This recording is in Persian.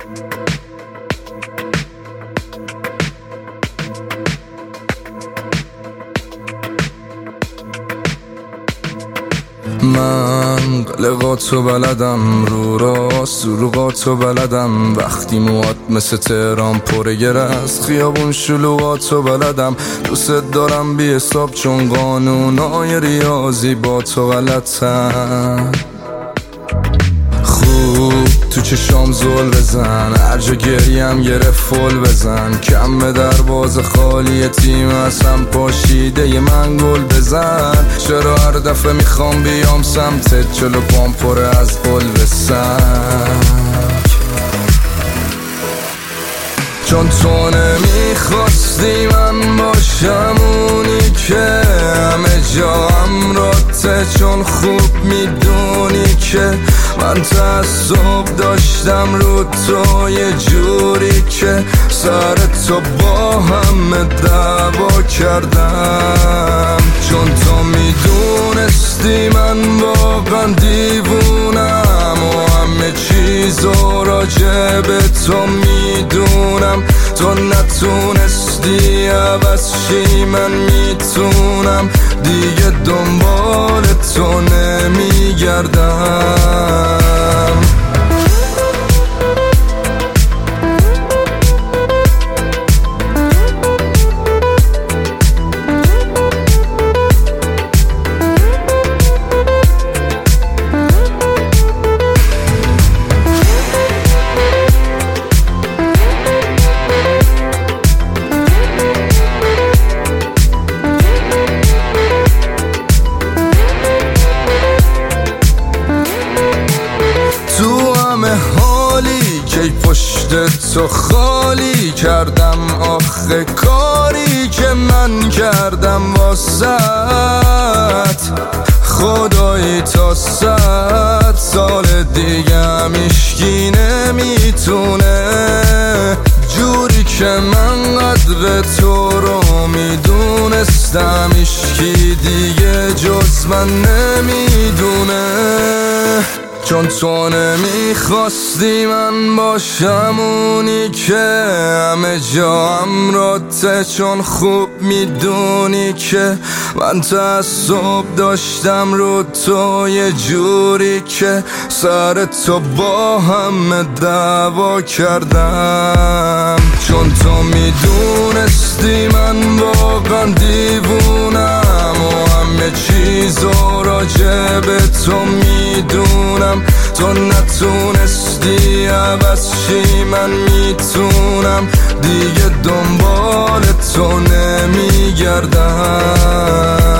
من قلقاتو بلدم، رو راست دروغاتو بلدم، وقتی موات مثل تهران پره گرست خیابون شلوغاتو بلدم. دوست دارم بی حساب چون قانونای ریاضی با تو غلطم. خوب تو چشام زل بزن، هر جا گریم گره فل بزن، کم به دروازه خالی تیم اصلا پاشیده ی من گل بزن. چرا هر دفعه میخوام بیام سمتت جلو پام پره از گل بسن؟ چون تو نمیخواستی من باشم اونی که همه جا امراته، چون خوب میدونی که من تعصب داشتم رو تو یه جوری که سر تو با همه دعوا کردم. چون تو میدونستی من واقعا دیوونم و همه چیزو راجع به تو میدونم. تو نتونستی عوض شی، من میتونم دیگه دنبال تو نمیگردم. کی پشت تو خالی کردم آخه کاری که من کردم واسط. خدایی تا 100 سال دیگه هم هیچکی نمیتونه جوری که من قدر تو رو میدونستم، هیچکی دیگه جز من نمیدونه. چون تو نمیخواستی من باشم اونی که همه جا امراته، چون خوب میدونی که من تعصب داشتم رو تو یه جوری که سر تو با همه دعوا کردم. چون تو میدونستی من واقعا دیوونم و همه چیزو راجع به تو میدونم. تو نتونستی عوض شی، من میتونم دیگه دنبال تو نمیگردم.